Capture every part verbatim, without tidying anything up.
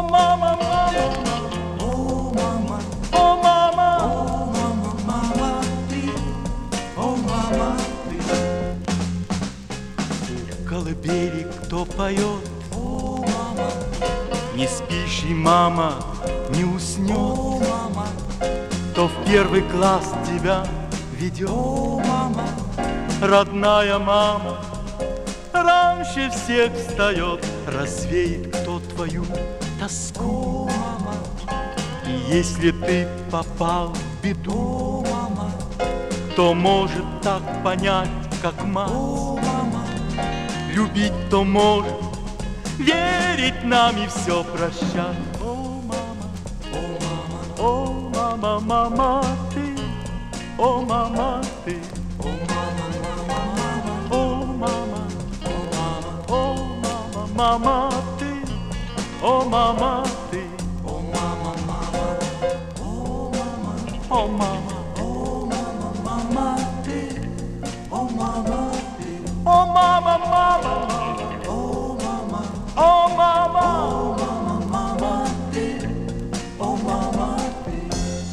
мама, мама, О, мама, о, мама, о, мама, мама ты, о, мама ты. в колыбели кто поет, О, мама, не спящий мама не уснет, о, мама, кто в первый класс тебя ведет. о, мама, Родная мама раньше всех встает, развеет кто твою тоску. о, мама, И если ты попал в беду, о, мама, кто может так понять, как мать? о, мама, Любить кто может, верить нам и все прощать. О, мама, о, мама, о, мама, мама ты, о, мама ты, о, мама, мама, мама, о, мама, о, мама, о, мама, мама ты, о, мама ты, о, мама, мама, о, мама, о, мама, о, мама, мама ты, о, мама ты, о, мама, мама, о, мама, о, мама. о, мама, мама ты, о, мама ты,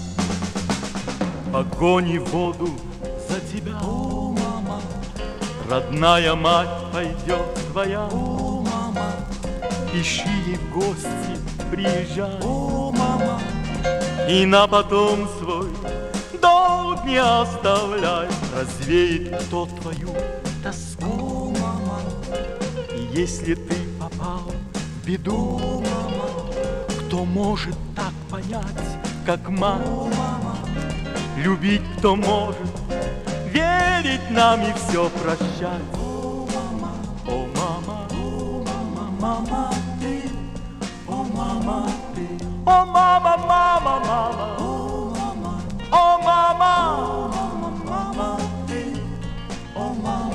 Огонь и воду за тебя, о, мама, родная мать пойдет твоя, о, мама, ищи ей в гости, приезжай, о, мама, и на потом свой долг не оставляй, развеет кто твою тоску. о, мама, И если ты попал в беду, о, мама, кто может так понять, как мать? о, мама, Любить кто может, верить нам и все прощать. о, мама, О, мама, о, мама, мама ты, о, мама ты, о, мама, мама, мама, о, мама, о, мама, о, мама, мама ты, о, мама.